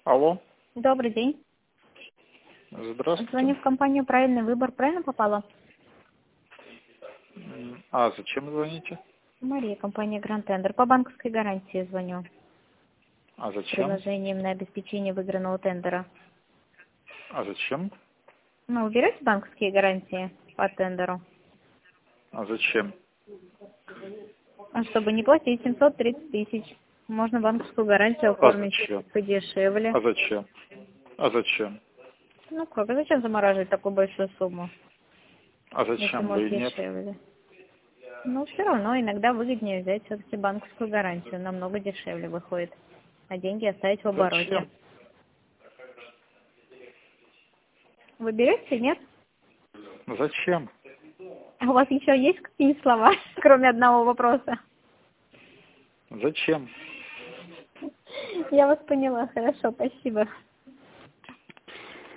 Алло, Добрый день. здравствуйте. Звоню в компанию «Правильный выбор». Правильно попала? А зачем звоните? Мария, компания «Гранд Тендер». По банковской гарантии звоню. А С зачем? предложением на обеспечение выигранного тендера. А зачем? Ну, берете банковские гарантии по тендеру? А зачем? Чтобы не платить 730 тысяч. Можно банковскую гарантию А оформить зачем? подешевле. А зачем? А зачем? Ну как, а зачем замораживать такую большую сумму, А если зачем бы может и нет? дешевле? Ну, все равно иногда выгоднее взять все-таки банковскую гарантию. Намного дешевле выходит. А деньги оставить в обороте. Зачем? Вы берете, нет? Зачем? А у вас еще есть какие слова, кроме одного вопроса? Зачем? Я вас поняла, хорошо, спасибо.